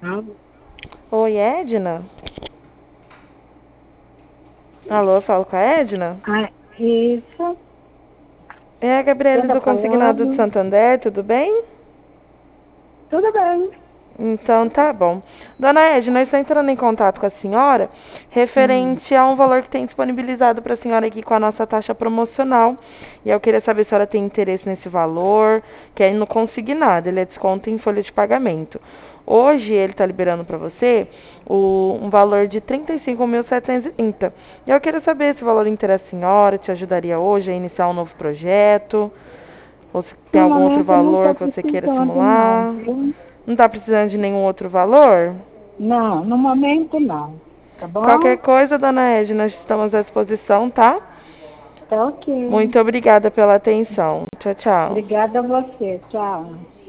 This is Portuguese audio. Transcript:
Ah, Oi, Edna? Alô, falo com a Edna? isso. É a Quem Gabriele tá do Consignado de falando? Santander, tudo bem? Tudo bem. Então tá bom. Dona Edna, nós estamos entrando em contato com a senhora Hum. referente a um valor que tem disponibilizado para a senhora aqui com a nossa taxa promocional. E eu queria saber se a senhora tem interesse nesse valor, que é no consignado, ele é desconto em folha de pagamento. Hoje ele está liberando para você um valor de 35.730. E eu queria saber se o valor interessa a senhora, te ajudaria hoje a iniciar um novo projeto, ou se tem No algum outro momento eu não valor estou que você queira precisando, não, simular. viu? Não tá precisando de nenhum outro valor? Não, no momento não. Tá Qualquer bom? coisa, dona Edna, nós estamos à disposição, tá? Tá ok. Muito obrigada pela atenção. Tchau, tchau. Obrigada a você. Tchau.